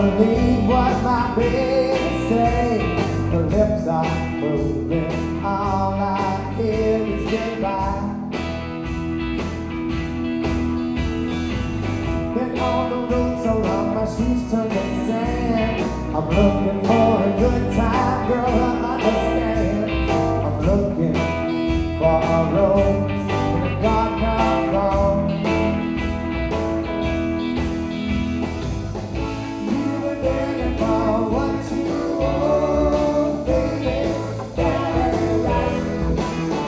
believe what my baby say. The lips are moving, all I hear is goodbye. Been on the road so long, my shoes turn to sand. I'm looking for a good time, girl, to understand. I'm looking for a rose in a garden of gold. You were begging for what you want, baby, that ain't right.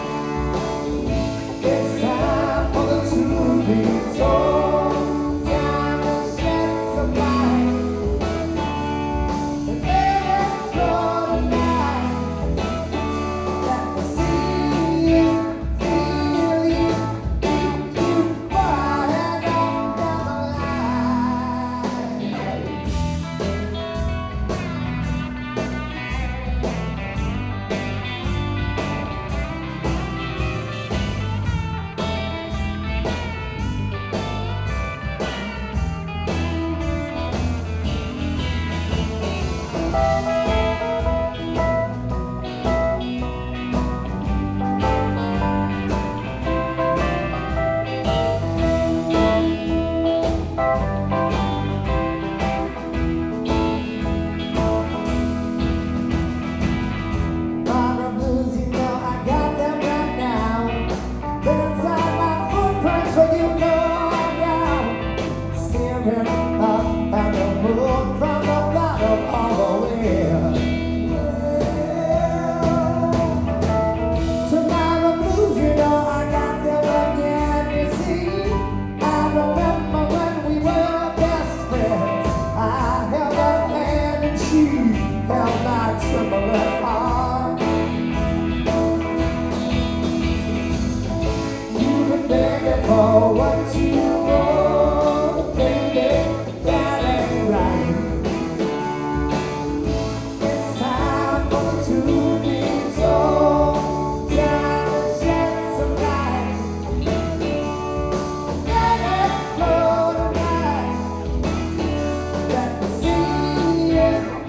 It's time for the truth to be told. For what you want, baby, that ain't right. It's time for the truth to be told. Time to shed some light. Let it flow tonight. Let me see it.